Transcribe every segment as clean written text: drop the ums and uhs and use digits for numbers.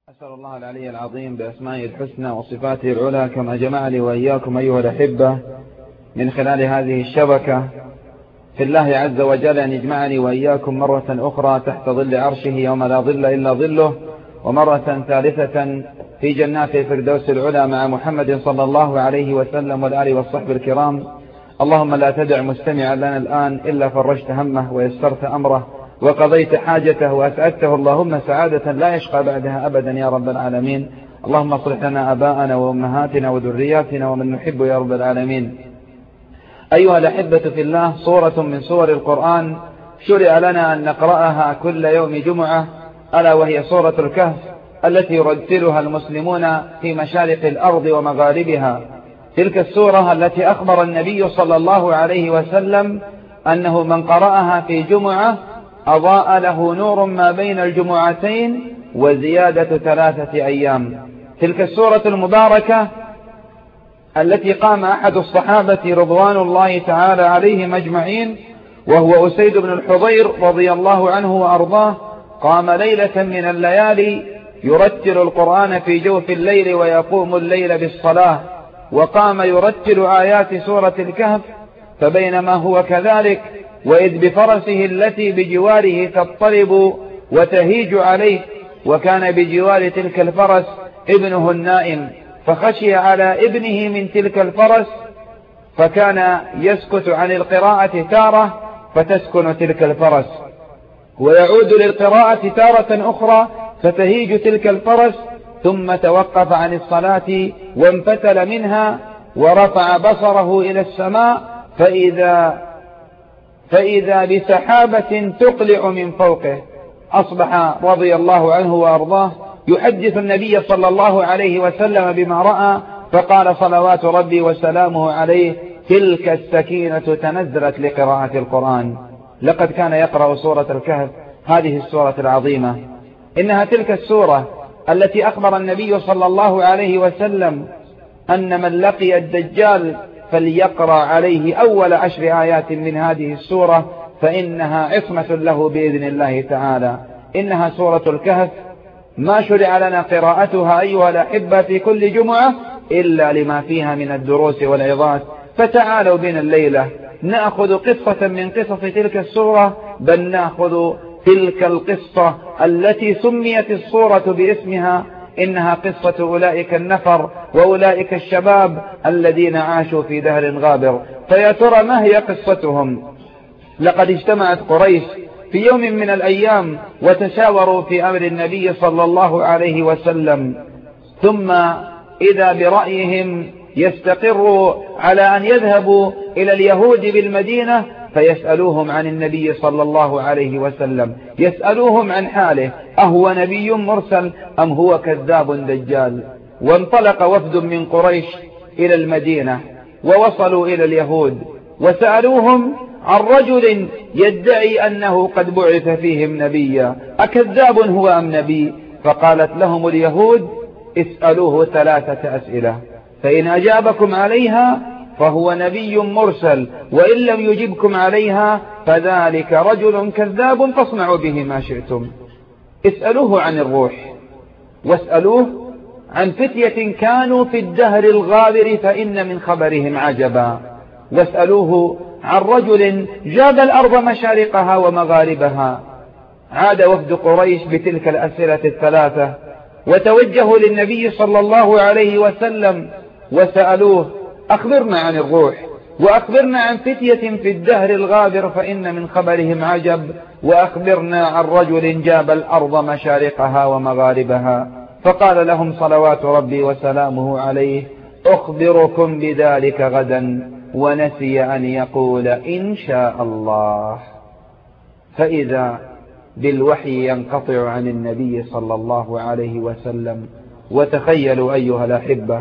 أسأل الله العلي العظيم بأسمائه الحسنى وصفاته العلى كما جمعني وإياكم أيها الأحبة من خلال هذه الشبكة في الله عز وجل أن يجمعني وإياكم مرة أخرى تحت ظل عرشه يوم لا ظل إلا ظله، ومرة ثالثة في جنات الفردوس العلى مع محمد صلى الله عليه وسلم والآل والصحب الكرام. اللهم لا تدع مستمعا لنا الآن إلا فرجت همه ويسرت أمره وقضيت حاجته وأسعدته اللهم سعادة لا يشقى بعدها أبدا يا رب العالمين. اللهم اصلح لنا أباءنا وأمهاتنا وذرياتنا ومن نحب يا رب العالمين. أيها الأحبة في الله، صورة من صور القرآن شرع لنا أن نقرأها كل يوم جمعة، ألا وهي سورة الكهف التي يرتلها المسلمون في مشارق الأرض ومغاربها. تلك السورة التي أخبر النبي صلى الله عليه وسلم أنه من قرأها في جمعة أضاء له نور ما بين الجمعتين وزيادة 3 أيام. تلك السورة المباركة التي قام أحد الصحابة رضوان الله تعالى عليهم أجمعين وهو أسيد بن الحضير رضي الله عنه وأرضاه، قام ليلة من الليالي يرتل القرآن في جوف الليل ويقوم الليل بالصلاة، وقام يرتل آيات سورة الكهف. فبينما هو كذلك وإذ بفرسه التي بجواره تضطرب وتهيج عليه، وكان بجوار تلك الفرس ابنه النائم، فخشي على ابنه من تلك الفرس فكان يسكت عن القراءة تارة فتسكن تلك الفرس، ويعود للقراءة تارة أخرى فتهيج تلك الفرس، ثم توقف عن الصلاة وانفتل منها ورفع بصره إلى السماء فإذا بسحابة تقلع من فوقه. أصبح رضي الله عنه وأرضاه يحدث النبي صلى الله عليه وسلم بما رأى، فقال صلوات ربي وسلامه عليه: تلك السكينة تنزلت لقراءة القرآن. لقد كان يقرأ سورة الكهف، هذه السورة العظيمة، إنها تلك السورة التي أخبر النبي صلى الله عليه وسلم أن من لقي الدجال فليقرأ عليه أول 10 آيات من هذه السورة فإنها عصمة له بإذن الله تعالى. إنها سورة الكهف، ما شرع لنا قراءتها أيها الأحبة في كل جمعة إلا لما فيها من الدروس والعظات. فتعالوا بنا الليلة نأخذ قصة من قصص تلك السورة، بل نأخذ تلك القصة التي سميت السورة باسمها، إنها قصة أولئك النفر وأولئك الشباب الذين عاشوا في دهر غابر. فيا ترى ما هي قصتهم؟ لقد اجتمعت قريش في يوم من الأيام وتشاوروا في أمر النبي صلى الله عليه وسلم، ثم إذا برأيهم يستقر على أن يذهبوا إلى اليهود بالمدينة فيسألوهم عن النبي صلى الله عليه وسلم، يسألوهم عن حاله، أهو نبي مرسل أم هو كذاب دجال؟ وانطلق وفد من قريش إلى المدينة ووصلوا إلى اليهود وسألوهم عن رجل يدعي أنه قد بعث فيهم نبيا، أكذاب هو أم نبي؟ فقالت لهم اليهود: اسألوه 3 أسئلة، فإن أجابكم عليها فهو نبي مرسل، وإن لم يجبكم عليها فذلك رجل كذاب فاصنعوا به ما شئتم. اسألوه عن الروح، واسألوه عن فتية كانوا في الدهر الغابر فإن من خبرهم عجبا، واسألوه عن رجل جاب الأرض مشارقها ومغاربها. عاد وفد قريش بتلك الأسئلة 3 وتوجهوا للنبي صلى الله عليه وسلم وسألوه: أخبرنا عن الروح، وأخبرنا عن فتية في الدهر الغابر فإن من خبرهم عجب، وأخبرنا عن رجل جاب الأرض مشارقها ومغاربها. فقال لهم صلوات ربي وسلامه عليه: أخبركم بذلك غدا، ونسي أن يقول إن شاء الله. فإذا بالوحي ينقطع عن النبي صلى الله عليه وسلم. وتخيلوا أيها الأحبة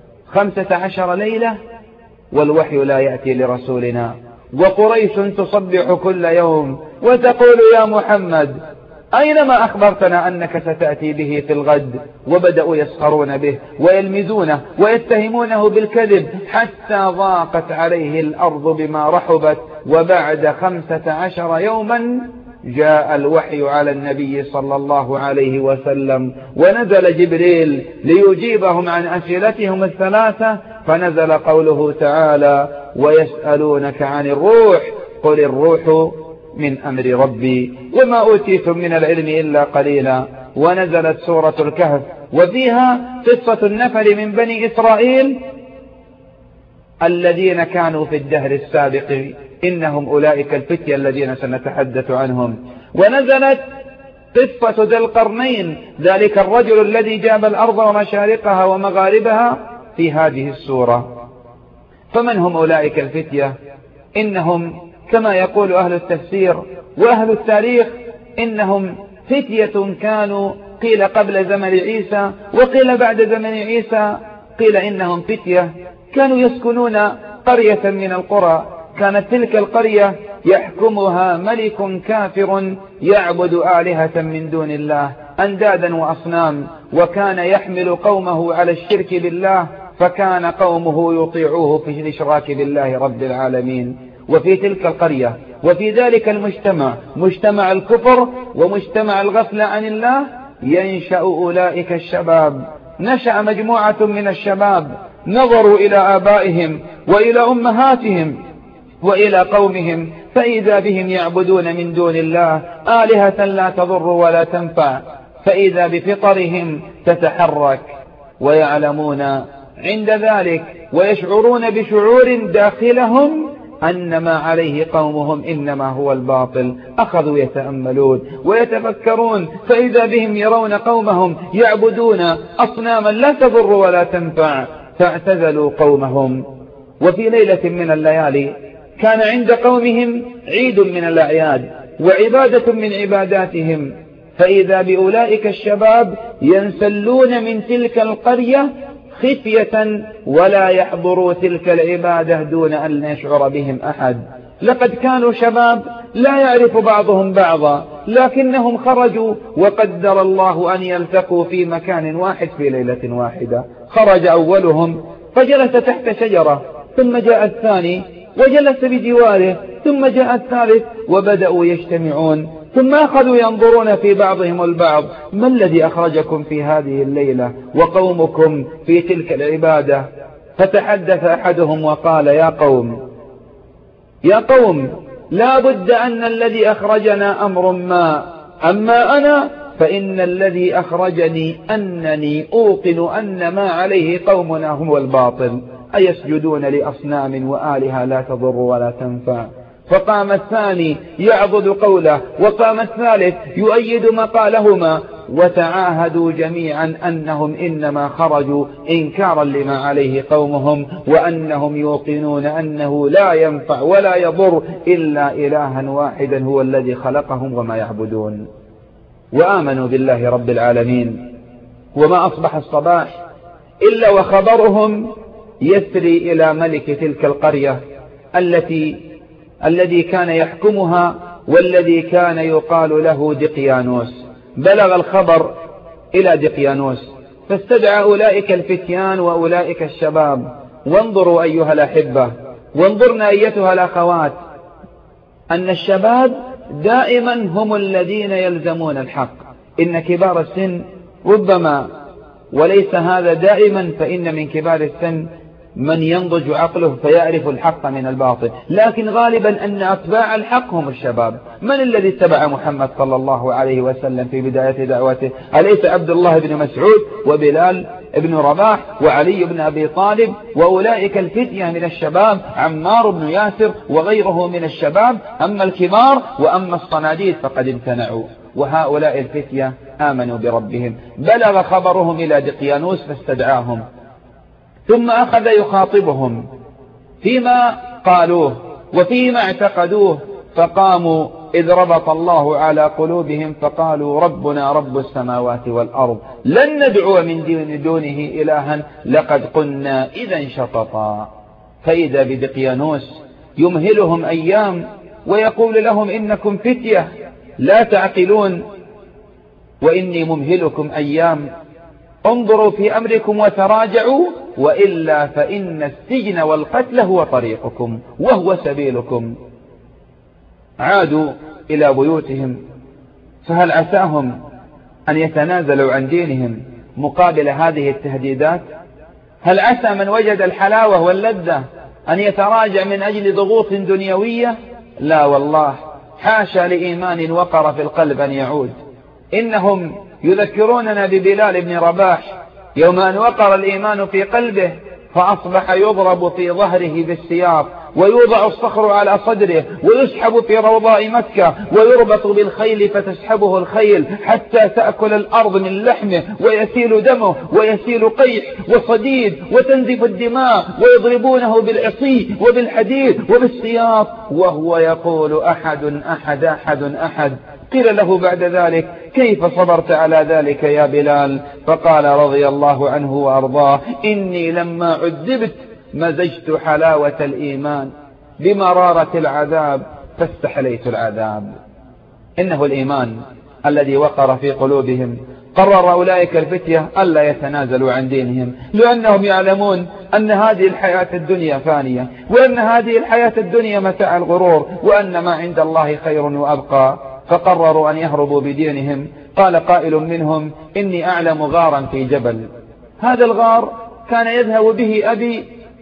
15 ليلة والوحي لا يأتي لرسولنا، وقريش تصبح كل يوم وتقول: يا محمد أينما أخبرتنا أنك ستأتي به في الغد. وبدأوا يسخرون به ويلمزونه ويتهمونه بالكذب، حتى ضاقت عليه الأرض بما رحبت. وبعد 15 يوما جاء الوحي على النبي صلى الله عليه وسلم، ونزل جبريل ليجيبهم عن أسئلتهم الثلاثة، فنزل قوله تعالى: ويسألونك عن الروح قل الروح من أمر ربي وما أوتيتم من العلم إلا قليلا. ونزلت سورة الكهف، وفيها قصة النفر من بني إسرائيل الذين كانوا في الدهر السابق، إنهم أولئك الفتية الذين سنتحدث عنهم. ونزلت قصة ذي القرنين، ذلك الرجل الذي جاب الأرض ومشارقها ومغاربها، في هذه السورة. فمن هم أولئك الفتية؟ إنهم كما يقول أهل التفسير وأهل التاريخ إنهم فتية كانوا، قيل قبل زمن عيسى وقيل بعد زمن عيسى، قيل إنهم فتية كانوا يسكنون قرية من القرى، كانت تلك القرية يحكمها ملك كافر يعبد آلهة من دون الله، أندادا وأصنام، وكان يحمل قومه على الشرك بالله، فكان قومه يطيعوه في الإشراك بالله رب العالمين. وفي تلك القرية وفي ذلك المجتمع، مجتمع الكفر ومجتمع الغفلة عن الله، ينشأ أولئك الشباب. نشأ مجموعة من الشباب نظروا إلى آبائهم وإلى أمهاتهم وإلى قومهم، فإذا بهم يعبدون من دون الله آلهة لا تضر ولا تنفع، فإذا بفطرهم تتحرك، ويعلمون عند ذلك ويشعرون بشعور داخلهم أن ما عليه قومهم إنما هو الباطل. أخذوا يتأملون ويتفكرون، فإذا بهم يرون قومهم يعبدون أصناما لا تضر ولا تنفع، فاعتزلوا قومهم. وفي ليلة من الليالي كان عند قومهم عيد من الأعياد وعبادة من عباداتهم، فإذا بأولئك الشباب ينسلون من تلك القرية خفية ولا يحضروا تلك العبادة دون أن يشعر بهم أحد. لقد كانوا شباب لا يعرف بعضهم بعضا، لكنهم خرجوا وقدر الله أن يلتقوا في مكان واحد في ليلة واحدة. خرج أولهم فجلس تحت شجرة، ثم جاء الثاني وجلس بجواره، ثم جاء الثالث وبدأوا يجتمعون، ثم أخذوا ينظرون في بعضهم البعض: ما الذي أخرجكم في هذه الليلة وقومكم في تلك العبادة؟ فتحدث أحدهم وقال: يا قوم لا بد أن الذي أخرجنا أمر ما، أما أنا فإن الذي أخرجني أنني أوقن أن ما عليه قومنا هو الباطل، أيسجدون لأصنام وآلهة لا تضر ولا تنفع. فقام الثاني يعضد قوله، وقام الثالث يؤيد مقالهما، وتعاهدوا جميعا أنهم إنما خرجوا إنكارا لما عليه قومهم، وأنهم يوقنون أنه لا ينفع ولا يضر إلا إلها واحدا هو الذي خلقهم وما يعبدون. وآمنوا بالله رب العالمين. وما أصبح الصباح إلا وخبرهم يسري إلى ملك تلك القرية الذي كان يحكمها والذي كان يقال له دقيانوس. بلغ الخبر إلى دقيانوس، فاستدعى أولئك الفتيان وأولئك الشباب. وانظروا أيها الأحبة، وانظرنا أيتها الأخوات، أن الشباب دائما هم الذين يلزمون الحق. إن كبار السن ربما، وليس هذا دائما، فإن من كبار السن من ينضج عقله فيعرف الحق من الباطل، لكن غالبا أن أتباع الحق هم الشباب. من الذي اتبع محمد صلى الله عليه وسلم في بداية دعوته؟ أليس عبد الله بن مسعود وبلال بن رباح وعلي بن أبي طالب وأولئك الفتية من الشباب، عمار بن ياسر وغيره من الشباب؟ أما الكبار وأما الصناديد فقد امتنعوا. وهؤلاء الفتية آمنوا بربهم. بلغ خبرهم إلى دقيانوس فاستدعاهم، ثم أخذ يخاطبهم فيما قالوه وفيما اعتقدوه، فقاموا إذ ربط الله على قلوبهم فقالوا: ربنا رب السماوات والأرض لن ندعو من دونه إلها لقد قلنا إذا شططا. فإذا بدقيانوس يمهلهم أيام ويقول لهم: إنكم فتية لا تعقلون، وإني ممهلكم أيام، انظروا في أمركم وتراجعوا، وإلا فإن السجن والقتل هو طريقكم وهو سبيلكم. عادوا إلى بيوتهم، فهل عساهم أن يتنازلوا عن دينهم مقابل هذه التهديدات؟ هل عسى من وجد الحلاوة واللذة أن يتراجع من أجل ضغوط دنيوية؟ لا والله، حاشا لإيمان وقر في القلب أن يعود. إنهم يذكروننا ببلال بن رباح يوم أن وقر الإيمان في قلبه فأصبح يضرب في ظهره بالسياط، ويوضع الصخر على صدره، ويسحب في روضاء مكة، ويربط بالخيل فتسحبه الخيل حتى تأكل الأرض من لحمه، ويسيل دمه، ويسيل قيح وصديد، وتنزف الدماء، ويضربونه بالعصي وبالحديد وبالسياط، وهو يقول أحد أحد أحد أحد. قيل له بعد ذلك: كيف صبرت على ذلك يا بلال؟ فقال رضي الله عنه وأرضاه: إني لما عذبت مزجت حلاوة الإيمان بمرارة العذاب فاستحليت العذاب. إنه الإيمان الذي وقر في قلوبهم. قرر أولئك الفتية ألا يتنازلوا عن دينهم، لأنهم يعلمون أن هذه الحياة الدنيا فانية، وأن هذه الحياة الدنيا متاع الغرور، وأن ما عند الله خير وأبقى. فقرروا أن يهربوا بدينهم. قال قائل منهم: إني أعلم غارا في جبل، هذا الغار كان يذهب به أبي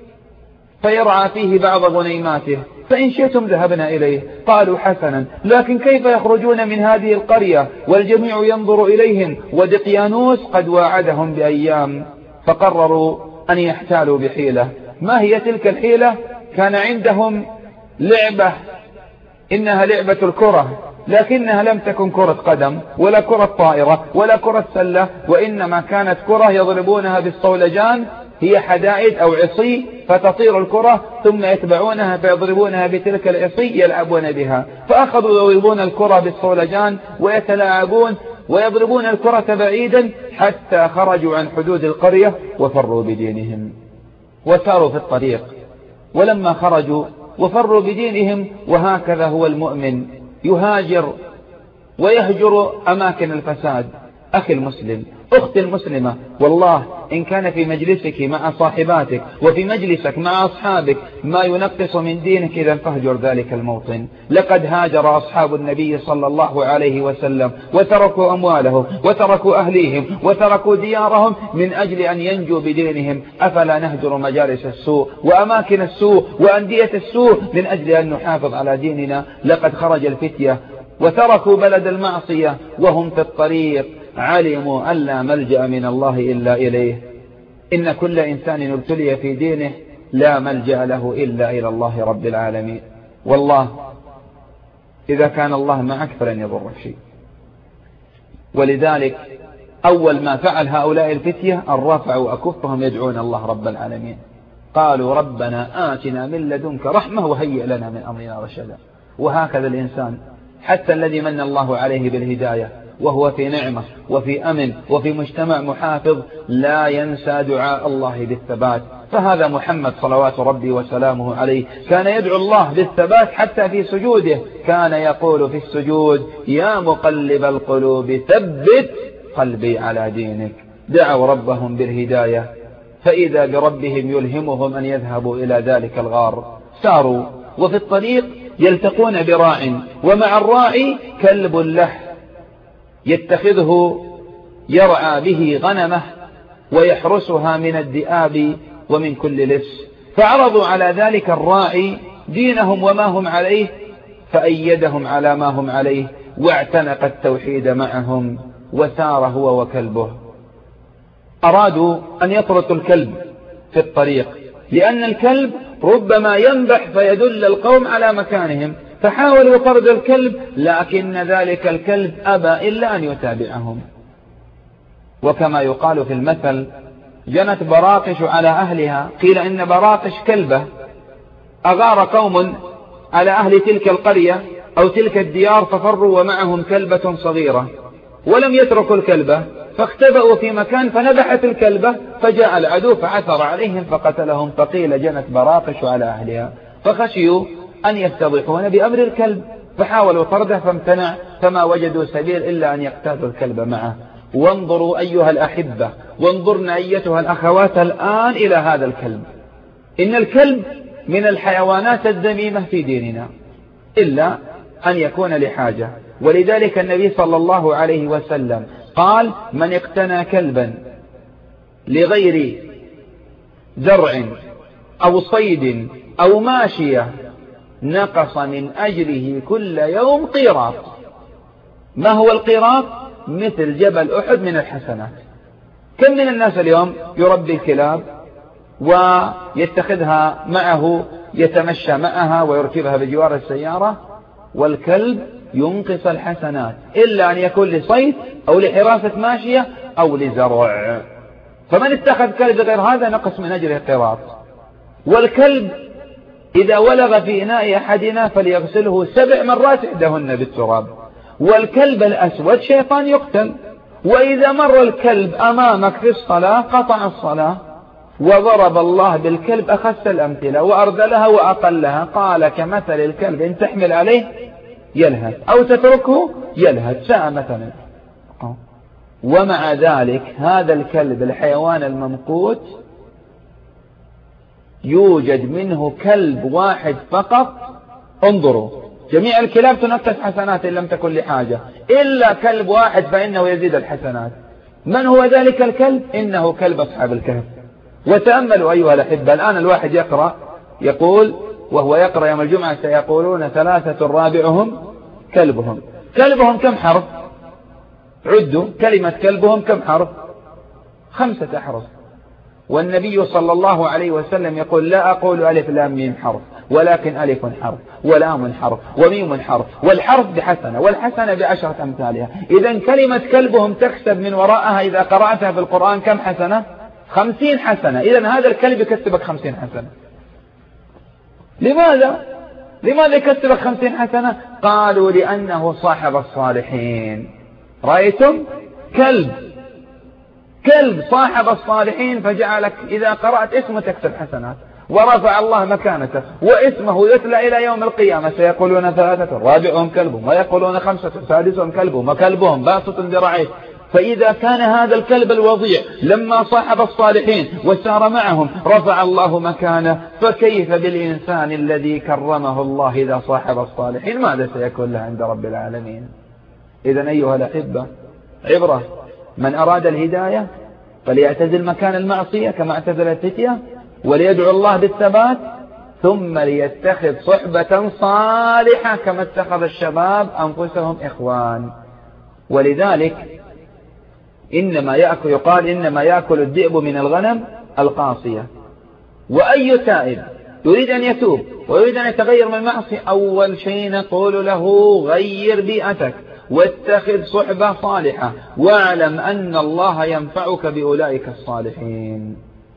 فيرعى فيه بعض غنيماته، فإن شئتم ذهبنا إليه. قالوا: حسنا، لكن كيف يخرجون من هذه القرية والجميع ينظر إليهم ودقيانوس قد واعدهم بأيام؟ فقرروا أن يحتالوا بحيلة. ما هي تلك الحيلة؟ كان عندهم لعبة، إنها لعبة الكرة، لكنها لم تكن كرة قدم ولا كرة طائرة ولا كرة سلة، وإنما كانت كرة يضربونها بالصولجان، هي حدائد أو عصي، فتطير الكرة ثم يتبعونها فيضربونها بتلك العصي يلعبون بها. فأخذوا يضربون الكرة بالصولجان ويتلاعبون ويضربون الكرة بعيدا حتى خرجوا عن حدود القرية وفروا بدينهم وساروا في الطريق. ولما خرجوا وفروا بدينهم، وهكذا هو المؤمن، يهاجر ويهجر أماكن الفساد. أخي المسلم، أختي المسلمة، والله إن كان في مجلسك مع صاحباتك وفي مجلسك مع أصحابك ما ينقص من دينك، إذا فاهجر ذلك الموطن. لقد هاجر أصحاب النبي صلى الله عليه وسلم وتركوا أموالهم وتركوا أهليهم وتركوا ديارهم من أجل أن ينجوا بدينهم. أفلا نهجر مجالس السوء وأماكن السوء وأندية السوء من أجل أن نحافظ على ديننا؟ لقد خرج الفتية وتركوا بلد المعصية وهم في الطريق علموا أن لا ملجأ من الله إلا إليه. إن كل إنسان ابتلي في دينه لا ملجأ له إلا إلى الله رب العالمين. والله إذا كان الله معك فلن يضرك شيء. ولذلك أول ما فعل هؤلاء الفتية أن رفعوا أكفهم يدعون الله رب العالمين. قالوا: ربنا آتنا من لدنك رحمة وهيئ لنا من أمرنا رشدا. وهكذا الإنسان حتى الذي من الله عليه بالهداية وهو في نعمة وفي أمن وفي مجتمع محافظ لا ينسى دعاء الله بالثبات. فهذا محمد صلوات ربي وسلامه عليه كان يدعو الله بالثبات حتى في سجوده. كان يقول في السجود: يا مقلب القلوب ثبت قلبي على دينك. دعوا ربهم بالهداية، فإذا بربهم يلهمهم أن يذهبوا إلى ذلك الغار. ساروا وفي الطريق يلتقون براع، ومع الراعي كلب له يتخذه يرعى به غنمه ويحرسها من الذئاب ومن كل لص. فعرضوا على ذلك الراعي دينهم وما هم عليه، فأيدهم على ما هم عليه واعتنق التوحيد معهم وسار هو وكلبه. أرادوا أن يطردوا الكلب في الطريق، لأن الكلب ربما ينبح فيدل القوم على مكانهم، فحاولوا طرد الكلب، لكن ذلك الكلب أبى إلا أن يتابعهم. وكما يقال في المثل: جنت براقش على أهلها. قيل إن براقش كلبة أغار قوم على أهل تلك القرية أو تلك الديار ففروا ومعهم كلبة صغيرة، ولم يتركوا الكلبة، فاختبأوا في مكان فنبحت الكلبة، فجاء العدو فعثر عليهم فقتلهم. فقيل جنت براقش على أهلها، فخشيوا أن يفتضحون بأمر الكلب، فحاولوا طرده فامتنع، فما وجدوا سبيل إلا أن يقتادوا الكلب معه. وانظروا أيها الأحبة، وانظرنا أيتها الأخوات الآن إلى هذا الكلب. إن الكلب من الحيوانات الذميمة في ديننا، إلا أن يكون لحاجة. ولذلك النبي صلى الله عليه وسلم قال: من اقتنى كلبا لغير زرع أو صيد أو ماشية نقص من أجره كل يوم قيراط. ما هو القيراط؟ مثل جبل أحد من الحسنات. كم من الناس اليوم يربي الكلاب ويتخذها معه، يتمشى معها ويركبها بجوار السيارة، والكلب ينقص الحسنات إلا أن يكون لصيد أو لحراسة ماشية أو لزرع. فمن اتخذ كلب غير هذا نقص من أجره قيراط. والكلب إذا ولغ في إناء أحدنا فليغسله 7 مرات إحداهن بالتراب. والكلب الأسود شيطان يقتل. وإذا مر الكلب أمامك في الصلاة قطع الصلاة. وضرب الله بالكلب أخس الأمثلة وأرذلها وأقلها، قال: كمثل الكلب إن تحمل عليه يلهث أو تتركه يلهث، ساء مثلا. ومع ذلك هذا الكلب الحيوان الممقوت يوجد منه كلب واحد فقط. انظروا، جميع الكلاب تنقص حسنات إن لم تكن لحاجة، إلا كلب واحد فإنه يزيد الحسنات. من هو ذلك الكلب؟ إنه كلب أصحاب الكهف. وتأملوا أيها الأحبة، الآن الواحد يقرأ يقول وهو يقرأ يوم الجمعة: سيقولون 3 رابعهم كلبهم. كلبهم كم حرف؟ عدوا كلمة كلبهم كم حرف؟ 5 أحرف. والنبي صلى الله عليه وسلم يقول: لا أقول ألف لام ميم حرف، ولكن ألف حرف ولام حرف وميم حرف، والحرف بحسنة والحسنة ب10 أمثالها. إذن كلمة كلبهم تكسب من وراءها إذا قرأتها في القرآن كم حسنة؟ 50 حسنة. إذن هذا الكلب يكسبك 50 حسنة. لماذا يكسبك 50 حسنة؟ قالوا: لأنه صاحب الصالحين. رأيتم؟ كلب صاحب الصالحين، فجعلك إذا قرأت اسمه تكسب حسنات، ورفع الله مكانته، واسمه يتلى إلى يوم القيامة: سيقولون 3 رابعهم كلبهم، ويقولون 5 سادسهم كلبهم، وكلبهم باسط ذراعيه. فإذا كان هذا الكلب الوضيع لما صاحب الصالحين وسار معهم رفع الله مكانه، فكيف بالإنسان الذي كرمه الله إذا صاحب الصالحين؟ ماذا سيكون له عند رب العالمين؟ إذن أيها الأحبة، عبرة: من أراد الهداية فليعتزل مكان المعصية كما اعتزل الفتية، وليدعو الله بالثبات، ثم ليتخذ صحبة صالحة كما اتخذ الشباب أنفسهم إخوان. ولذلك يقال إنما يأكل الذئب من الغنم القاصية. وأي تائب يريد أن يتوب ويريد أن يتغير من المعصية، أول شيء نقول له: غير بيئتك واتخذ صحبة صالحة، واعلم أن الله ينفعك بأولئك الصالحين،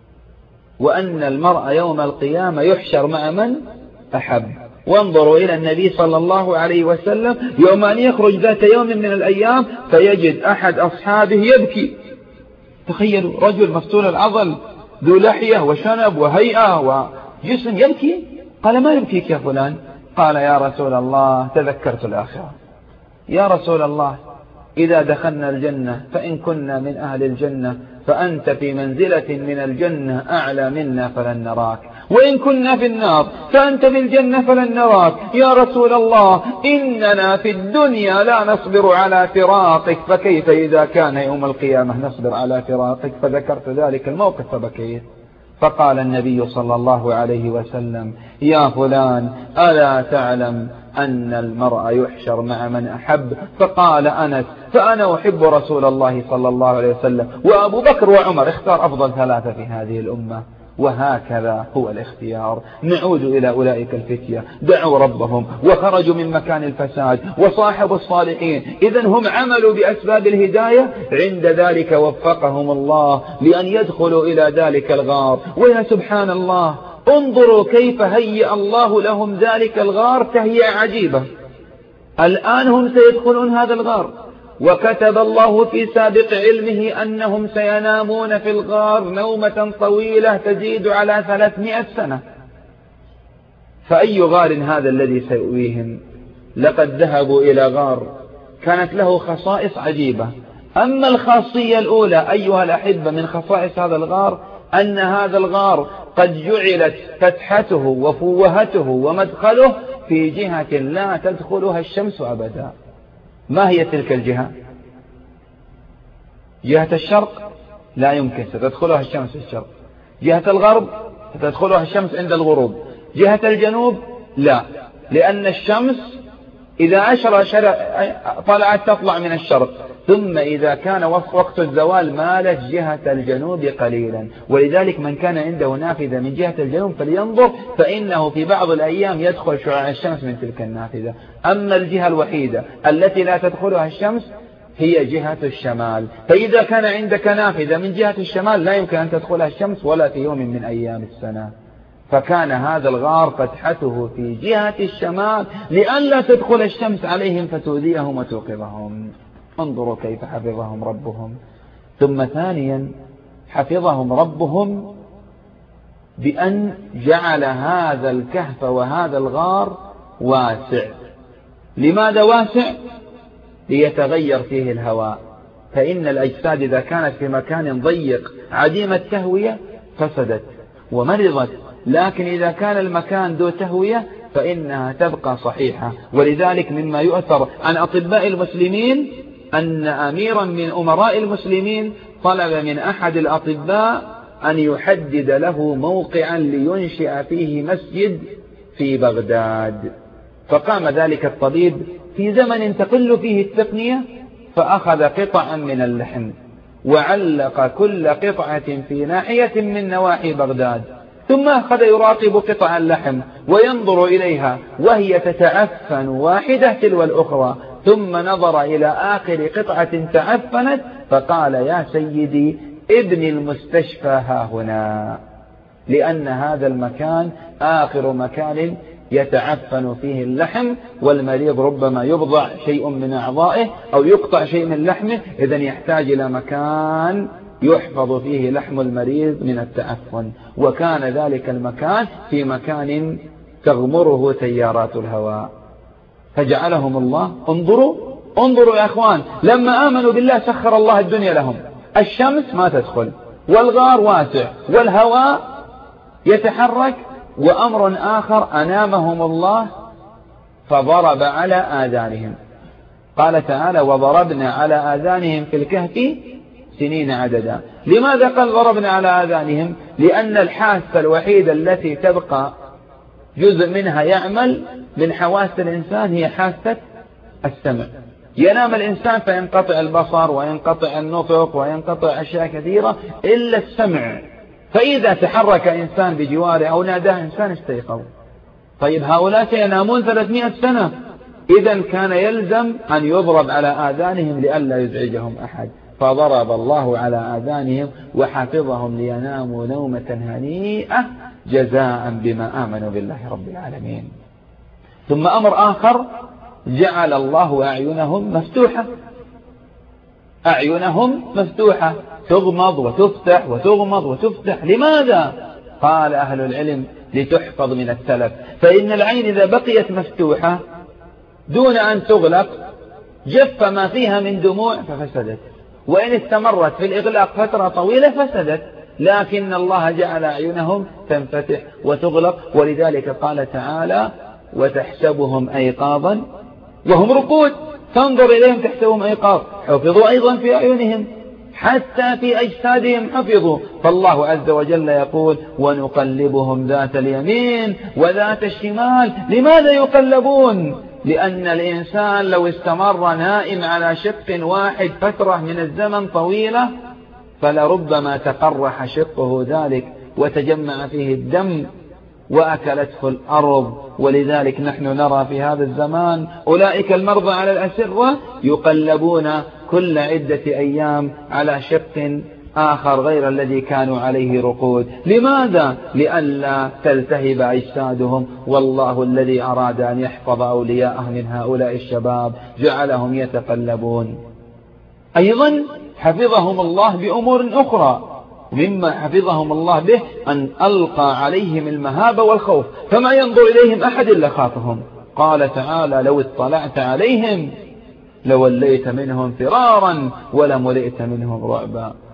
وأن المرء يوم القيامة يحشر مع من أحب. وانظروا إلى النبي صلى الله عليه وسلم يوم أن يخرج ذات يوم من الأيام فيجد أحد أصحابه يبكي. تخيلوا رجل مفتول العضل ذو لحية وشنب وهيئة وجسم يبكي. قال: ما يبكيك يا فلان؟ قال: يا رسول الله تذكرت الآخرة. يا رسول الله، إذا دخلنا الجنة فإن كنا من أهل الجنة فأنت في منزلة من الجنة أعلى منا فلن نراك، وإن كنا في النار فأنت في الجنة فلن نراك. يا رسول الله، إننا في الدنيا لا نصبر على فراقك، فكيف إذا كان يوم القيامة نصبر على فراقك؟ فذكرت ذلك الموقف فبكيت. فقال النبي صلى الله عليه وسلم: يا فلان، ألا تعلم أن المرء يحشر مع من أحب؟ فقال أنس: فأنا أحب رسول الله صلى الله عليه وسلم وأبو بكر وعمر، اختار أفضل 3 في هذه الأمة. وهكذا هو الاختيار. نعود إلى أولئك الفتية، دعوا ربهم وخرجوا من مكان الفساد وصاحبوا الصالحين. إذن هم عملوا بأسباب الهداية، عند ذلك وفقهم الله لأن يدخلوا إلى ذلك الغار. ويا سبحان الله، انظروا كيف هيأ الله لهم ذلك الغار تهيئة عجيبة. الآن هم سيدخلون هذا الغار، وكتب الله في سابق علمه أنهم سينامون في الغار نومة طويلة تزيد على 300 سنة. فأي غار هذا الذي سيؤويهم؟ لقد ذهبوا إلى غار كانت له خصائص عجيبة. أما الخاصية الأولى أيها الأحبة من خصائص هذا الغار، أن هذا الغار قد جعلت فتحته وفوهته ومدخله في جهة لا تدخلها الشمس أبدا. ما هي تلك الجهة؟ جهة الشرق لا يمكن، ستدخلها الشمس في الشرق. جهة الغرب ستدخلها الشمس عند الغروب. جهة الجنوب لا، لأن الشمس إذا طلعت تطلع من الشرق، ثم إذا كان وقت الزوال مالت جهة الجنوب قليلا. ولذلك من كان عنده نافذة من جهة الجنوب فلينظر، فإنه في بعض الأيام يدخل شعاع الشمس من تلك النافذة. أما الجهة الوحيدة التي لا تدخلها الشمس هي جهة الشمال، فإذا كان عندك نافذة من جهة الشمال لا يمكن أن تدخلها الشمس ولا في يوم من أيام السنة. فكان هذا الغار فتحته في جهة الشمال لئلا تدخل الشمس عليهم فتؤذيهم وتوقظهم. انظروا كيف حفظهم ربهم. ثم ثانيا حفظهم ربهم بأن جعل هذا الكهف وهذا الغار واسع. لماذا واسع؟ ليتغير فيه الهواء، فإن الأجساد إذا كانت في مكان ضيق عديم التهوية فسدت ومرضت، لكن إذا كان المكان ذو تهوية فإنها تبقى صحيحة. ولذلك مما يؤثر عن أطباء المسلمين أن أميرا من أمراء المسلمين طلب من أحد الأطباء أن يحدد له موقعا لينشئ فيه مسجد في بغداد. فقام ذلك الطبيب في زمن تقل فيه التقنية، فأخذ قطعا من اللحم وعلق كل قطعة في ناحية من نواحي بغداد، ثم أخذ يراقب قطع اللحم وينظر إليها وهي تتعفن واحدة تلو الأخرى، ثم نظر إلى آخر قطعة تعفنت فقال: يا سيدي ابن المستشفى ها هنا، لأن هذا المكان آخر مكان يتعفن فيه اللحم، والمريض ربما يبضع شيء من أعضائه أو يقطع شيء من لحمه، إذن يحتاج إلى مكان يحفظ فيه لحم المريض من التعفن. وكان ذلك المكان في مكان تغمره تيارات الهواء، فجعلهم الله. انظروا يا أخوان، لما آمنوا بالله سخر الله الدنيا لهم. الشمس ما تدخل، والغار واسع، والهواء يتحرك. وأمر آخر أنامهم الله فضرب على آذانهم. قال تعالى: وضربنا على آذانهم في الكهف سنين عددا. لماذا قال ضربنا على آذانهم؟ لأن الحاسة الوحيدة التي تبقى جزء منها يعمل من حواس الإنسان هي حاسة السمع. ينام الإنسان فينقطع البصر وينقطع النطق وينقطع أشياء كثيرة إلا السمع، فإذا تحرك إنسان بجواره أو ناداه إنسان استيقظ. طيب هؤلاء سينامون 300 سنة، إذن كان يلزم أن يضرب على آذانهم لئلا يزعجهم أحد، فضرب الله على آذانهم وحفظهم ليناموا نومة هنيئة جزاء بما آمنوا بالله رب العالمين. ثم أمر آخر: جعل الله أعينهم مفتوحة تغمض وتفتح وتغمض وتفتح. لماذا؟ قال أهل العلم: لتحفظ من التلف. فإن العين إذا بقيت مفتوحة دون أن تغلق جف ما فيها من دموع ففسدت، وإن استمرت في الإغلاق فترة طويلة فسدت. لكن الله جعل أعينهم تنفتح وتغلق، ولذلك قال تعالى: وتحسبهم أيقاظا وهم رقود. تنظر إليهم تحسبهم أيقاظ، حفظوا أيضا في أعينهم، حتى في أجسادهم حفظوا. فالله عز وجل يقول: ونقلبهم ذات اليمين وذات الشمال. لماذا يقلبون؟ لأن الإنسان لو استمر نائم على شق واحد فترة من الزمن طويلة فلربما تقرح شقه ذلك وتجمع فيه الدم وأكلته الأرض. ولذلك نحن نرى في هذا الزمان أولئك المرضى على الأسرة يقلبون كل عدة أيام على شق آخر غير الذي كانوا عليه رقود. لماذا؟ لئلا تلتهب أجسادهم. والله الذي أراد أن يحفظ أولياءه من هؤلاء الشباب جعلهم يتقلبون. أيضا حفظهم الله بأمور أخرى، مما حفظهم الله به أن ألقى عليهم المهابة والخوف، فما ينظر إليهم أحد إلا خافهم. قال تعالى: لو اطلعت عليهم لوليت منهم فرارا ولملئت منهم رعبا.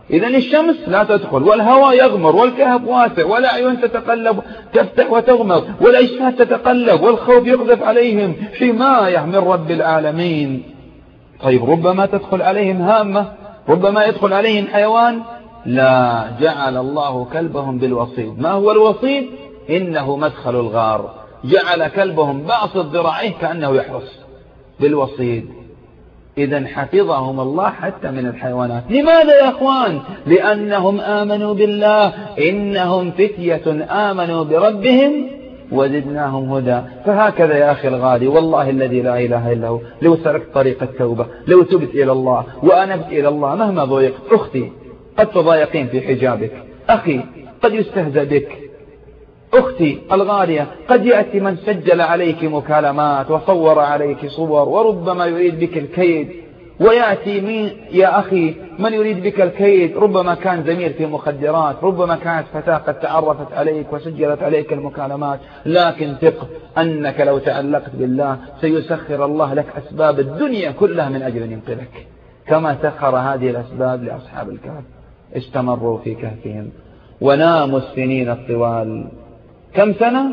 إذن الشمس لا تدخل، والهواء يغمر، والكهف واسع، والأعين تتقلب تفتح وتغمر، والأجساد تتقلب، والخوف يقذف عليهم حماية من رب العالمين. طيب ربما تدخل عليهم هامة، ربما يدخل عليهم حيوان، لا، جعل الله كلبهم بالوصيد. ما هو الوصيد؟ إنه مدخل الغار، جعل كلبهم باسط ذراعيه كأنه يحرس بالوصيد. إذن حفظهم الله حتى من الحيوانات. لماذا يا أخوان؟ لأنهم آمنوا بالله، إنهم فتية آمنوا بربهم وزدناهم هدى. فهكذا يا أخي الغالي، والله الذي لا إله إلا هو، لو سلكت طريق التوبة، لو تبت إلى الله وأنبت إلى الله مهما ضيقت، أختي قد تضايقين في حجابك، أخي قد يستهزأ بك، أختي الغالية قد يأتي من سجل عليك مكالمات وصور عليك صور وربما يريد بك الكيد، ويأتي يا أخي من يريد بك الكيد ربما كان زميل في مخدرات، ربما كانت فتاة قد تعرفت عليك وسجلت عليك المكالمات. لكن ثق أنك لو تعلقت بالله سيسخر الله لك أسباب الدنيا كلها من أجل أن ينقذك، كما سخر هذه الأسباب لأصحاب الكهف. استمروا في كهفهم وناموا السنين الطوال. كم سنة؟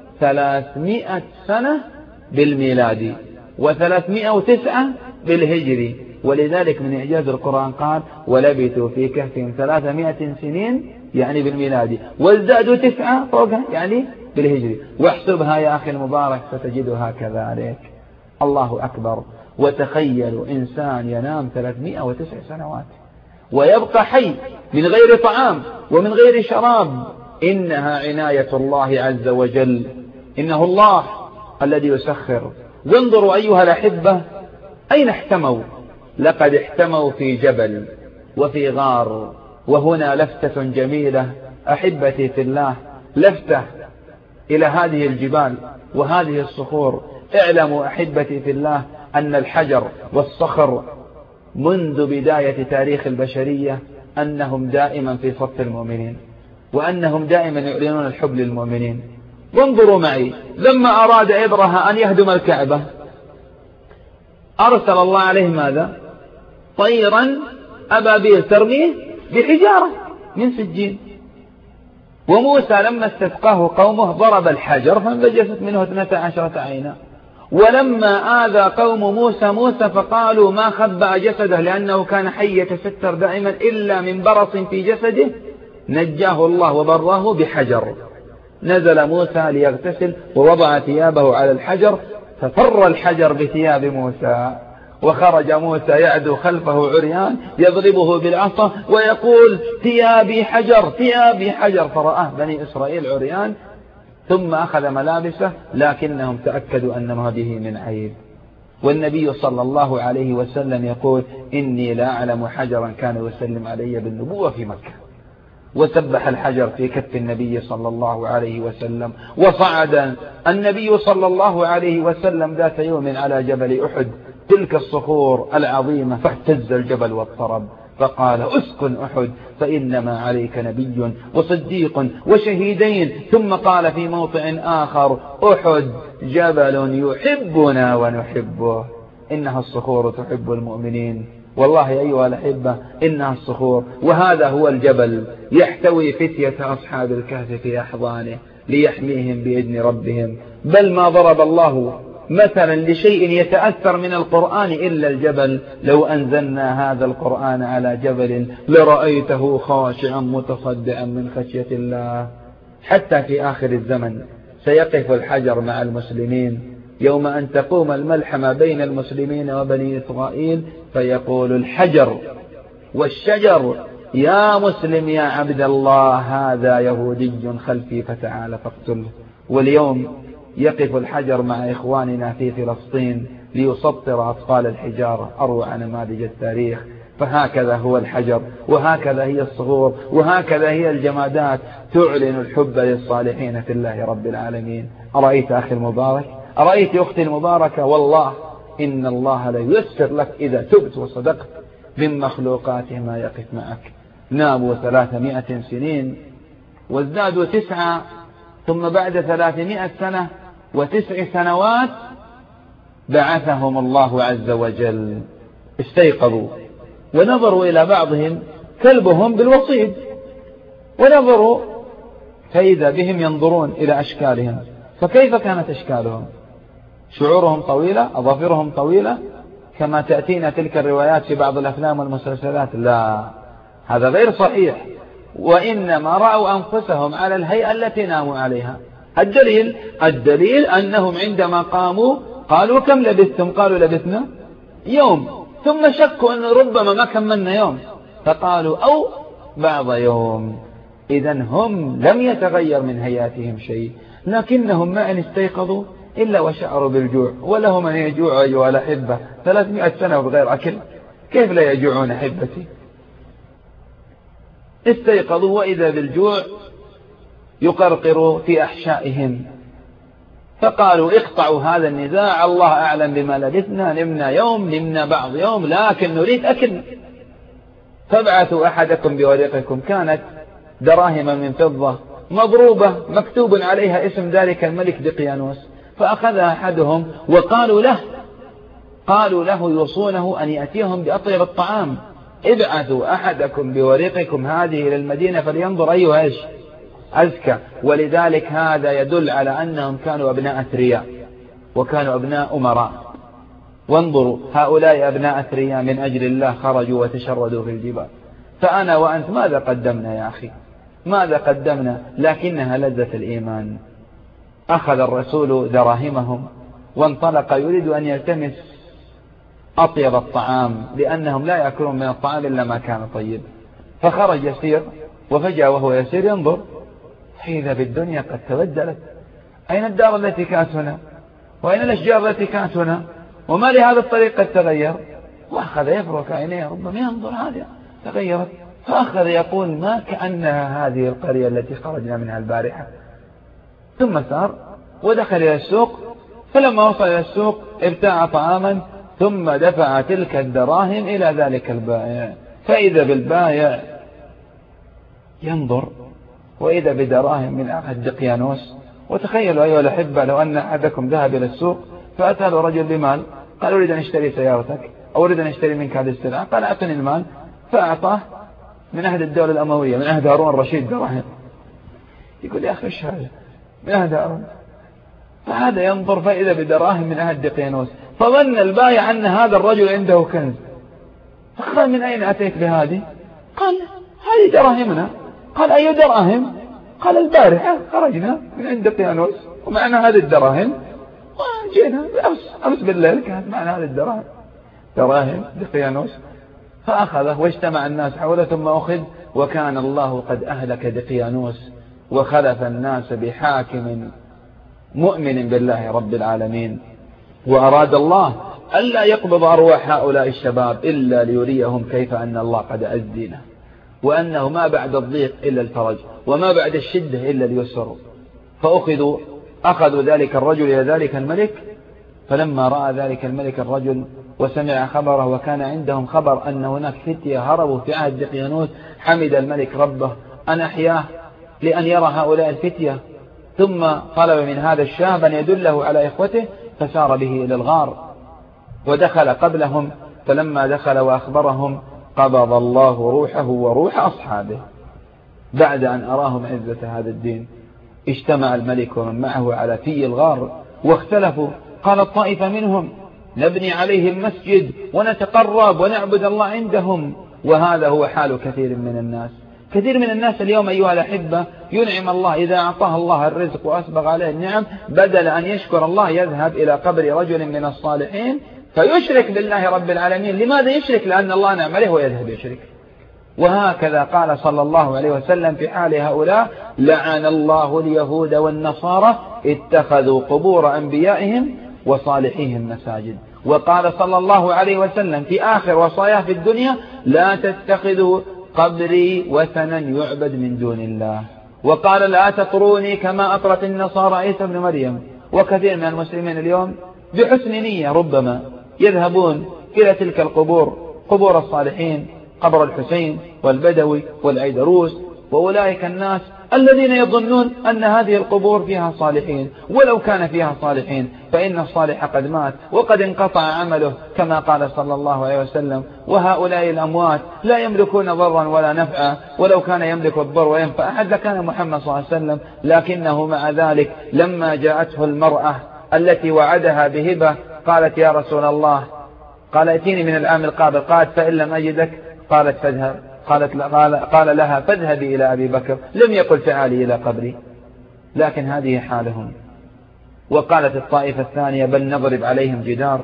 300 سنة بالميلادي و309 بالهجري. ولذلك من إعجاز القرآن قال ولبثوا في كهفهم 300 سنين يعني بالميلادي، وازدادوا 9 فوقها يعني بالهجري. واحسبها يا أخي المبارك ستجدها كذلك. الله أكبر. وتخيلوا إنسان ينام 309 سنوات ويبقى حي من غير طعام ومن غير شراب. إنها عناية الله عز وجل، إنه الله الذي يسخر. وانظروا أيها الأحبة أين احتموا؟ لقد احتموا في جبل وفي غار. وهنا لفتة جميلة أحبتي في الله، لفتة إلى هذه الجبال وهذه الصخور. اعلموا أحبتي في الله أن الحجر والصخر منذ بداية تاريخ البشرية أنهم دائما في صف المؤمنين، وأنهم دائما يعلنون الحب للمؤمنين. وانظروا معي، لما أراد إبرهة أن يهدم الكعبة أرسل الله عليه ماذا؟ طيرا أبابيل ترميه بحجارة من سجين. وموسى لما استسقاه قومه ضرب الحجر فانبجست منه 12 عينا. ولما آذى قوم موسى فقالوا ما خبأ جسده لأنه كان حي يتستر دائما إلا من برص في جسده، نجاه الله وبراه بحجر. نزل موسى ليغتسل ووضع ثيابه على الحجر ففر الحجر بثياب موسى، وخرج موسى يعدو خلفه عريان يضربه بالعصا ويقول ثيابي حجر ثيابي حجر. فرآه بني إسرائيل عريان ثم أخذ ملابسه، لكنهم تأكدوا أن ما به من عيب. والنبي صلى الله عليه وسلم يقول إني لا أعلم حجرا كان يسلم علي بالنبوة في مكة. وسبح الحجر في كف النبي صلى الله عليه وسلم. وصعد النبي صلى الله عليه وسلم ذات يوم على جبل أحد، تلك الصخور العظيمة، فاهتز الجبل واضطرب، فقال اسكن أحد فإنما عليك نبي وصديق وشهيدين. ثم قال في موطئ آخر أحد جبل يحبنا ونحبه. إنها الصخور تحب المؤمنين، والله أيها الأحبة إنها الصخور. وهذا هو الجبل يحتوي فتية أصحاب الكهف في أحضانه ليحميهم بإذن ربهم. بل ما ضرب الله مثلا لشيء يتأثر من القرآن إلا الجبل. لو أنزلنا هذا القرآن على جبل لرأيته خاشعا متصدعا من خشية الله. حتى في آخر الزمن سيقف الحجر مع المسلمين يوم أن تقوم الملحمة بين المسلمين وبني إسرائيل، فيقول الحجر والشجر يا مسلم يا عبد الله هذا يهودي خلفي فتعال فاقتله. واليوم يقف الحجر مع إخواننا في فلسطين ليسطر أطفال الحجارة، أروع نماذج التاريخ. فهكذا هو الحجر، وهكذا هي الصخور، وهكذا هي الجمادات تعلن الحب للصالحين في الله رب العالمين. أرأيت أخي المبارك؟ أرأيت أختي المباركة؟ والله إن الله لا ييسر لك إذا تبت وصدقت من مخلوقاته ما يقف معك. ناموا 300 سنين وازدادوا 9، ثم بعد 300 سنة و9 سنوات بعثهم الله عز وجل. استيقظوا ونظروا إلى بعضهم كلبهم بالوصيد، ونظروا فإذا بهم ينظرون إلى أشكالهم، فكيف كانت أشكالهم؟ شعورهم طويلة، أظافرهم طويلة كما تأتينا تلك الروايات في بعض الأفلام والمسلسلات؟ لا، هذا غير صحيح، وإنما رأوا أنفسهم على الهيئة التي ناموا عليها. الدليل أنهم عندما قاموا قالوا كم لبثتم؟ قالوا لبثنا يوم، ثم شكوا أن ربما ما كملنا يوم، فقالوا أو بعض يوم. إذن هم لم يتغير من هيئاتهم شيء، لكنهم ما أن استيقظوا إلا وشعروا بالجوع، ولهم أن يجوعوا أيها الأحبة 300 سنة بغير أكل، كيف لا يجوعون أحبتي؟ استيقظوا وإذا بالجوع يقرقر في أحشائهم، فقالوا اقطعوا هذا النزاع، الله أعلم بما لبثنا، نمنا يوم نمنا بعض يوم، لكن نريد أكل. فابعثوا أحدكم بورقكم، كانت دراهم من فضة مضروبة مكتوب عليها اسم ذلك الملك دقيانوس، فأخذها أحدهم قالوا له يوصونه أن يأتيهم بأطيب الطعام، ابعثوا أحدكم بورقكم هذه إلى المدينة فلينظر أيها إيش أزكى. ولذلك هذا يدل على أنهم كانوا أبناء أثرياء وكانوا أبناء أمراء. وانظروا هؤلاء أبناء أثرياء من أجل الله خرجوا وتشردوا في الجبال. فأنا وأنت ماذا قدمنا يا أخي؟ ماذا قدمنا؟ لكنها لذة الإيمان. أخذ الرسول دراهمهم وانطلق يريد أن يلتمس أطيب الطعام، لأنهم لا يأكلون من الطعام إلا ما كان طيب. فخرج يسير، وفجأة وهو يسير ينظر إذا بالدنيا قد تبدلت، أين الدار التي كانت هنا؟ وأين الأشجار التي كانت هنا؟ وما لهذا الطريق قد تغير؟ وأخذ يفرك عينيه ربما ينظر هذه تغيرت، فأخذ يقول ما كأنها هذه القرية التي خرجنا منها البارحة. ثم سار ودخل إلى السوق، فلما وصل إلى السوق ابتاع طعاما ثم دفع تلك الدراهم إلى ذلك البائع، فإذا بالبائع ينظر وإذا بدراهم من أحد دقيانوس. وتخيلوا أيها الأحبة لو أن أحدكم ذهب إلى السوق فأتى له رجل بمال، قال أريد أن أشتري سيارتك أو أريد أن أشتري منك هذه السلعة، قال أعطني المال، فأعطاه من عهد الدولة الأموية من عهد هارون الرشيد دراهم. يقول يا أخي إيش هذا من عهد هارون؟ فهذا ينظر فإذا بدراهم من عهد دقيانوس، فظن البائع أن هذا الرجل عنده كنز، فقال من أين أتيت بهذه؟ قال هذه دراهمنا. قال أي دراهم؟ قال البارحة خرجنا من عند دقيانوس ومعنا هذه الدراهم وجينا أمس بالليل كانت معنا هذه الدراهم، دراهم دقيانوس. فأخذه واجتمع الناس حوله ثم أخذ، وكان الله قد أهلك دقيانوس وخلف الناس بحاكم مؤمن بالله رب العالمين. وأراد الله ألا يقبض أرواح هؤلاء الشباب إلا ليريهم كيف أن الله قد أزدنا، وأنه ما بعد الضيق إلا الفرج، وما بعد الشدة إلا اليسر. أخذوا ذلك الرجل إلى ذلك الملك، فلما رأى ذلك الملك الرجل وسمع خبره وكان عندهم خبر أن هناك فتية هربوا في عهد دقيانوس، حمد الملك ربه أن أحياه لأن يرى هؤلاء الفتية، ثم طلب من هذا الشاب أن يدله على إخوته، فسار به إلى الغار ودخل قبلهم. فلما دخل وأخبرهم قبض الله روحه وروح أصحابه بعد أن أراهم عزة هذا الدين. اجتمع الملك ومن معه على في الغار واختلفوا، قال الطائفة منهم نبني عليهم مسجد ونتقرب ونعبد الله عندهم. وهذا هو حال كثير من الناس. كثير من الناس اليوم أيها الأحبة ينعم الله، إذا أعطاه الله الرزق وأسبغ عليه النعم بدل أن يشكر الله يذهب إلى قبر رجل من الصالحين فيشرك بالله رب العالمين. لماذا يشرك؟ لأن الله نعم عليه ويذهب يشرك. وهكذا قال صلى الله عليه وسلم في حال هؤلاء لعن الله اليهود والنصارى اتخذوا قبور أنبيائهم وصالحيهم مساجد. وقال صلى الله عليه وسلم في آخر وصاياه في الدنيا لا تتخذوا قبري وثنا يعبد من دون الله. وقال لا تطروني كما أطرت النصارى عيسى ابن مريم. وكثير من المسلمين اليوم بحسن نية ربما يذهبون إلى تلك القبور، قبور الصالحين، قبر الحسين والبدوي والعيدروس وأولئك الناس الذين يظنون أن هذه القبور فيها صالحين، ولو كان فيها صالحين فإن الصالح قد مات وقد انقطع عمله كما قال صلى الله عليه وسلم. وهؤلاء الأموات لا يملكون ضرا ولا نفعا، ولو كان يملك الضر وينفع أحد لكان محمد صلى الله عليه وسلم. لكنه مع ذلك لما جاءته المرأة التي وعدها بهبة قالت يا رسول الله، قال ائتيني من العام القابل، قالت فإن لم أجدك قالت فاذهب، قال لها فاذهبي إلى أبي بكر، لم يقل تعالي إلى قبري. لكن هذه حالهم. وقالت الطائفة الثانية بل نضرب عليهم جدار،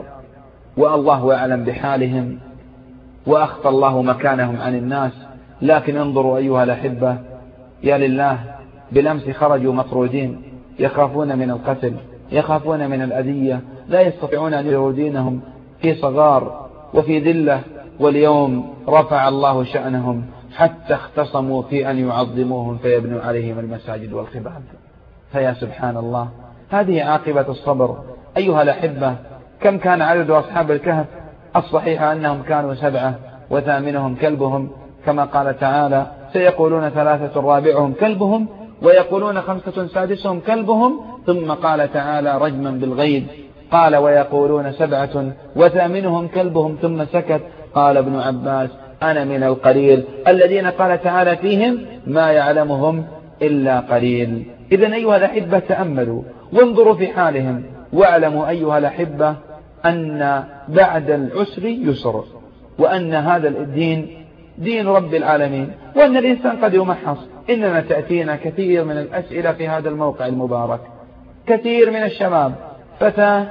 والله أعلم بحالهم وأخفى الله مكانهم عن الناس. لكن انظروا أيها الأحبة، يا لله، بالأمس خرجوا مطرودين يخافون من القتل، يخافون من الأذية، لا يستطيعون أن يروا دينهم، في صغار وفي ذلة، واليوم رفع الله شأنهم حتى اختصموا في أن يعظموهم فيبنوا عليهم المساجد والخباب. فيا سبحان الله، هذه عاقبة الصبر. أيها الأحبة، كم كان عدد أصحاب الكهف؟ الصحيح أنهم كانوا 7 وثامنهم كلبهم، كما قال تعالى سيقولون 3 رابعهم كلبهم ويقولون 5 سادسهم كلبهم، ثم قال تعالى رجما بالغيب قال ويقولون 7 وثامنهم كلبهم، ثم سكت. قال ابن عباس أنا من القليل الذين قال تعالى فيهم ما يعلمهم إلا قليل. إذن أيها الأحبة تأملوا وانظروا في حالهم، واعلموا أيها الأحبة أن بعد العسر يسر، وأن هذا الدين دين رب العالمين، وأن الإنسان قد يمحص. إننا تأتينا كثير من الأسئلة في هذا الموقع المبارك، كثير من الشباب فتاة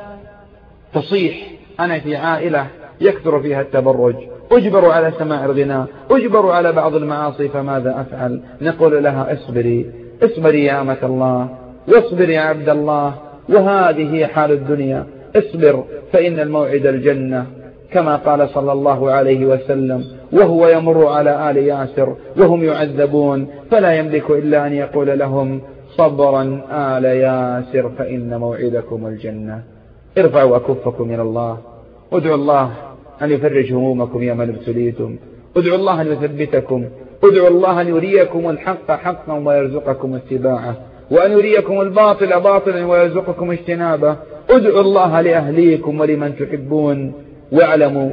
تصيح أنا في عائلة يكثر فيها التبرج، أجبر على سماع الغناء، أجبر على بعض المعاصي، فماذا أفعل؟ نقول لها اصبري يا أمة الله، واصبر يا عبد الله، وهذه هي حال الدنيا. اصبر فإن الموعد الجنة، كما قال صلى الله عليه وسلم وهو يمر على آل ياسر وهم يعذبون فلا يملك إلا أن يقول لهم صبرا آل ياسر فإن موعدكم الجنة. ارفعوا أكفكم إلى الله، ادعوا الله أن يفرج همومكم يا من ابتليتم، ادعوا الله أن يثبتكم، ادعوا الله أن يريكم الحق حقا ويرزقكم اتباعه، وأن يريكم الباطل باطلا ويرزقكم اجتنابه. ادعوا الله لأهليكم ولمن تحبون، واعلموا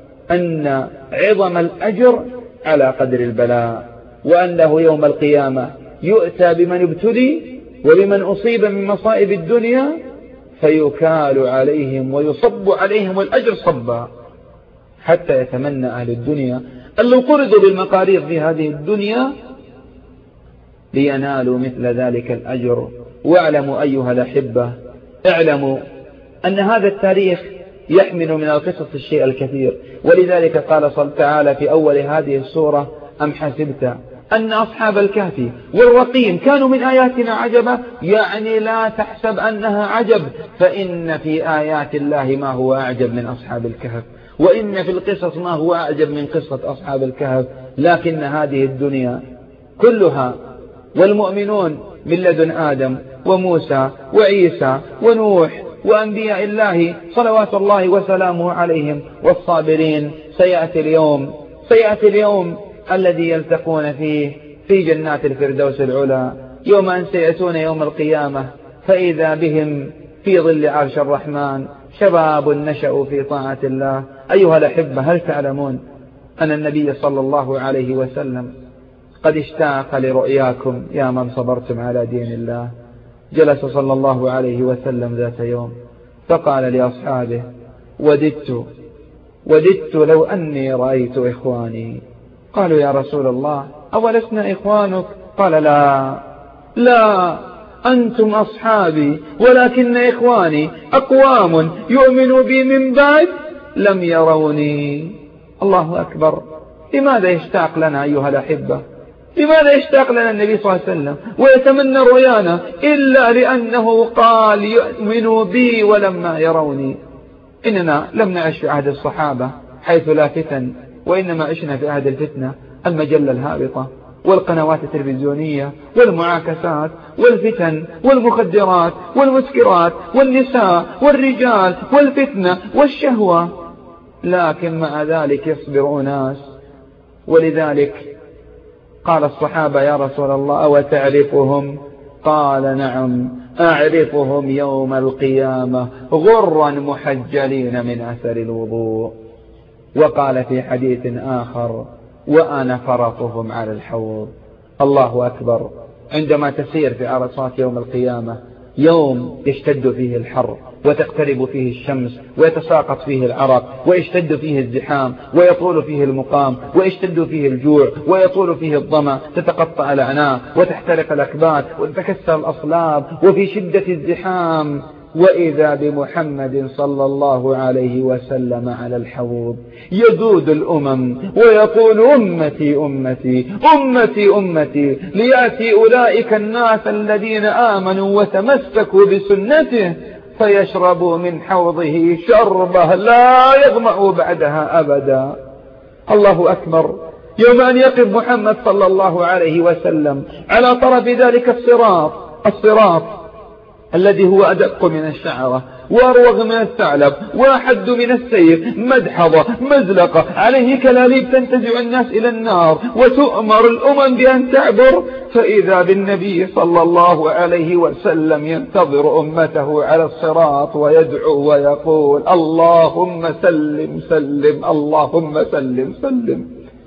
أن عظم الأجر على قدر البلاء، وأنه يوم القيامة يؤتى بمن ابتلي وبمن أصيب من مصائب الدنيا فيكال عليهم ويصب عليهم الأجر صبا، حتى يتمنى أهل الدنيا أن لو قرضوا بالمقارير في هذه الدنيا لينالوا مثل ذلك الأجر. واعلموا أيها الأحبة، اعلموا أن هذا التاريخ يحمل من القصص الشيء الكثير، ولذلك قال تعالى في أول هذه السورة أم حسبت أن أصحاب الكهف والرقيم كانوا من آياتنا عجبا، يعني لا تحسب أنها عجب، فإن في آيات الله ما هو أعجب من أصحاب الكهف، وإن في القصص ما هو أعجب من قصة أصحاب الكهف. لكن هذه الدنيا كلها والمؤمنون من لدن آدم وموسى وعيسى ونوح وأنبياء الله صلوات الله وسلامه عليهم والصابرين، سيأتي اليوم الذي يلتقون فيه في جنات الفردوس العلى، يوم أن سيأتون يوم القيامة فإذا بهم في ظل عرش الرحمن شباب نشأوا في طاعة الله. أيها الأحبة، هل تعلمون أن النبي صلى الله عليه وسلم قد اشتاق لرؤياكم يا من صبرتم على دين الله؟ جلس صلى الله عليه وسلم ذات يوم فقال لأصحابه وددت لو أني رأيت إخواني. قالوا يا رسول الله أولسنا إخوانك؟ قال لا أنتم أصحابي، ولكن إخواني أقوام يؤمنوا بي من بعد لم يروني. الله أكبر. لماذا يشتاق لنا أيها الأحبة؟ لماذا يشتاق لنا النبي صلى الله عليه وسلم ويتمنى رؤيانا إلا لأنه قال يؤمنوا بي ولما يروني؟ إننا لم نعش في عهد الصحابة حيث لا فتن، وإنما عشنا في عهد الفتنة، المجلة الهابطة والقنوات التلفزيونية والمعاكسات والفتن والمخدرات والمسكرات والنساء والرجال والفتنة والشهوة. لكن مع ذلك يصبر ناس. ولذلك قال الصحابة يا رسول الله وتعرفهم؟ قال نعم أعرفهم يوم القيامة غرا محجلين من أثر الوضوء. وقال في حديث آخر وأنا فرطهم على الحوض. الله أكبر. عندما تسير في عرصات يوم القيامة، يوم يشتد فيه الحر وتقترب فيه الشمس ويتساقط فيه العرق ويشتد فيه الزحام ويطول فيه المقام ويشتد فيه الجوع ويطول فيه الظمأ، تتقطع الأعناق وتحترق الأكباد وتتكسر الأصلاب وفي شدة الزحام، وإذا بمحمد صلى الله عليه وسلم على الحوض يذود الأمم ويقول أمتي أمتي أمتي أمتي، ليأتي أولئك الناس الذين آمنوا وتمسكوا بسنته فيشربوا من حوضه شربة لا يظمأ بعدها أبدا. الله أكبر. يوم أن يقف محمد صلى الله عليه وسلم على طرف ذلك الصراط الذي هو أدق من الشعرة وأروغ من الثعلب وأحد من السيف، مدحضة مزلقة، عليه كلاليب تنتزع الناس إلى النار وتؤمر الأمم بأن تعبر، فإذا بالنبي صلى الله عليه وسلم ينتظر أمته على الصراط ويدعو ويقول اللهم سلم سلم اللهم سلم سلم.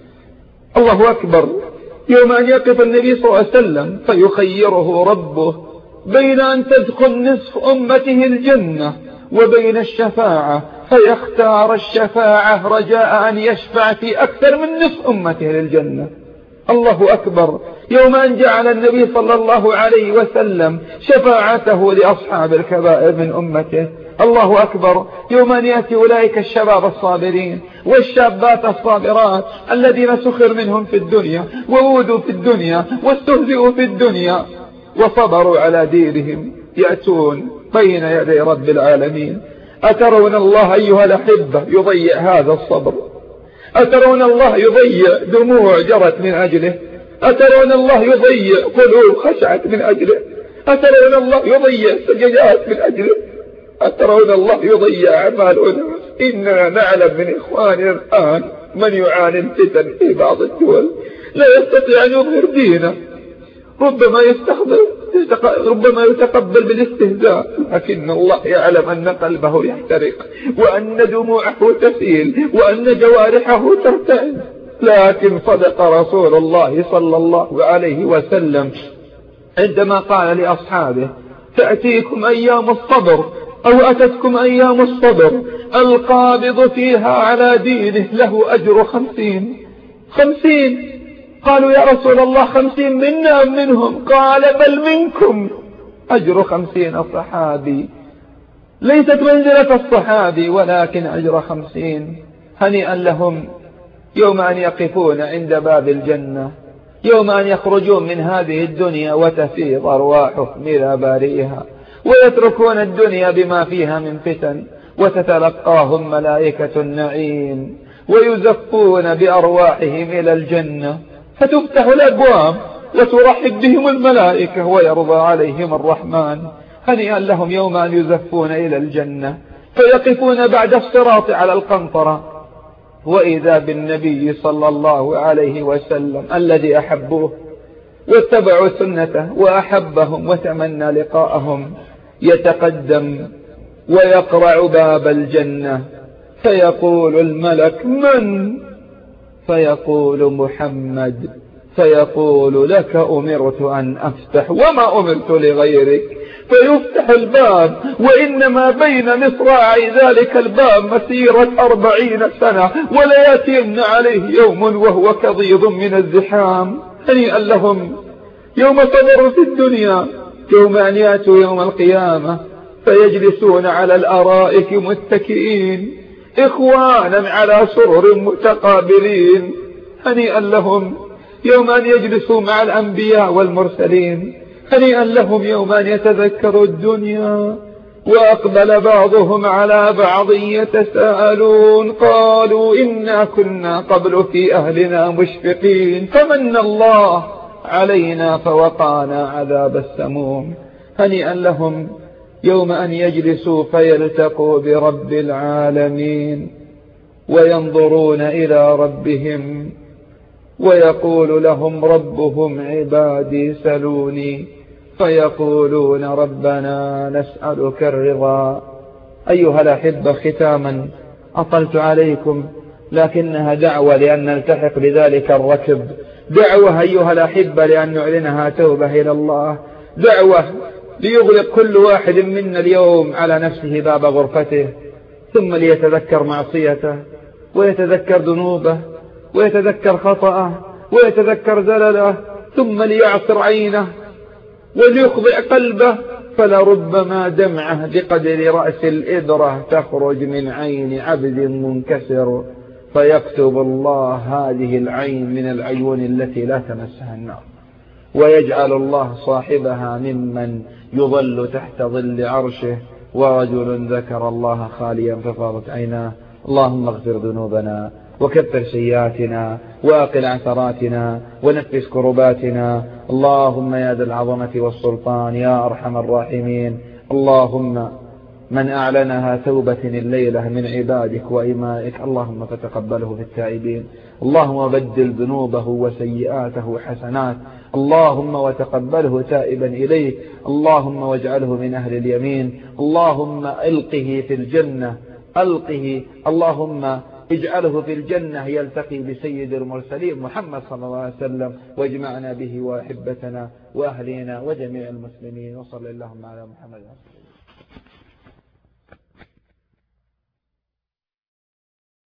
الله أكبر. يوم أن يقف النبي صلى الله عليه وسلم فيخيره ربه بين أن تدخل نصف أمته الجنة وبين الشفاعة، فيختار الشفاعة رجاء أن يشفع في أكثر من نصف أمته للجنة. الله أكبر. يوم أن جعل النبي صلى الله عليه وسلم شفاعته لأصحاب الكبائر من أمته. الله أكبر. يوم أن يأتي أولئك الشباب الصابرين والشابات الصابرات الذين سخر منهم في الدنيا ووودوا في الدنيا واستهزئوا في الدنيا وصبروا على دينهم، يأتون بين يدي رب العالمين. أترون الله أيها الأحبة يضيع هذا الصبر؟ أترون الله يضيع دموع جرت من أجله؟ أترون الله يضيع قلوب خشعت من أجله؟ أترون الله يضيع سجدات من أجله؟ أترون الله يضيع أعمال أناس؟ إننا نعلم من إخواننا الآن من يعاني الفتن في بعض الدول لا يستطيع أن يظهر دينه، ربما يتقبل بالاستهزاء، لكن الله يعلم أن قلبه يحترق وأن دموعه تسيل وأن جوارحه ترتعد. لكن صدق رسول الله صلى الله عليه وسلم عندما قال لأصحابه تأتيكم أيام الصبر أو أتتكم أيام الصبر القابض فيها على دينه له أجر 50. قالوا يا رسول الله 50 منا أم منهم؟ قال بل منكم. أجر 50 صحابي، ليست منزلة الصحابي ولكن أجر 50. هنيئا لهم يوم أن يقفون عند باب الجنة، يوم أن يخرجون من هذه الدنيا وتفيض أرواحهم إلى بارئها ويتركون الدنيا بما فيها من فتن، وتتلقاهم ملائكة النعيم ويزفون بأرواحهم إلى الجنة، فتفتح الأبواب وترحب بهم الملائكة ويرضى عليهم الرحمن. هنيئا لهم يوم أن يزفون إلى الجنة فيقفون بعد الصراط على القنطرة، وإذا بالنبي صلى الله عليه وسلم الذي أحبوه واتبعوا سنته وأحبهم وتمنى لقاءهم يتقدم ويقرع باب الجنة، فيقول الملك من؟ فيقول محمد، فيقول لك أمرت أن أفتح وما أمرت لغيرك، فيفتح الباب وإنما بين مصراعي ذلك الباب مسيرة 40 سنة، ولا يأتين عليه يوم وهو كضيض من الزحام. هنيئا لهم يوم صبروا في الدنيا، يوم أن يأتوا يوم القيامة فيجلسون على الأرائك متكئين إخوانا على سرر متقابلين. هنيئا لهم يوم أن يجلسوا مع الأنبياء والمرسلين. هنيئا لهم يوم أن يتذكروا الدنيا وأقبل بعضهم على بعض يتساءلون قالوا إنا كنا قبل في أهلنا مشفقين فمن الله علينا فوقانا عذاب السموم. هنيئا لهم يوم أن يجلسوا فيلتقوا برب العالمين وينظرون إلى ربهم ويقول لهم ربهم عبادي سلوني فيقولون ربنا نسألك الرضا. أيها الأحبة، ختاما أطلت عليكم، لكنها دعوة لأن نلتحق بذلك الركب، دعوة أيها الأحبة لأن نعلنها توبة إلى الله، دعوة ليغلق كل واحد منا اليوم على نفسه باب غرفته، ثم ليتذكر معصيته ويتذكر ذنوبه ويتذكر خطأه ويتذكر زلله، ثم ليعصر عينه وليخضع قلبه، فلربما دمعه بقدر رأس الإبرة تخرج من عين عبد منكسر، فيكتب الله هذه العين من العيون التي لا تمسها النار، ويجعل الله صاحبها ممن يظل تحت ظل عرشه، ورجل ذكر الله خاليا ففاضت عيناه. اللهم اغفر ذنوبنا وكفر سيئاتنا وأقل عثراتنا ونفس كرباتنا. اللهم يا ذا العظمة والسلطان يا أرحم الراحمين، اللهم من أعلنها توبة الليلة من عبادك وإمائك اللهم فتقبله في التائبين، اللهم بدل ذنوبه وسيئاته حسنات، اللهم وتقبله تائبا إليك، اللهم واجعله من أهل اليمين، اللهم ألقه في الجنة، ألقه اللهم اجعله في الجنة يلتقي بسيد المرسلين محمد صلى الله عليه وسلم، واجمعنا به وأحبتنا وأهلنا وجميع المسلمين، وصلى اللهم على محمد.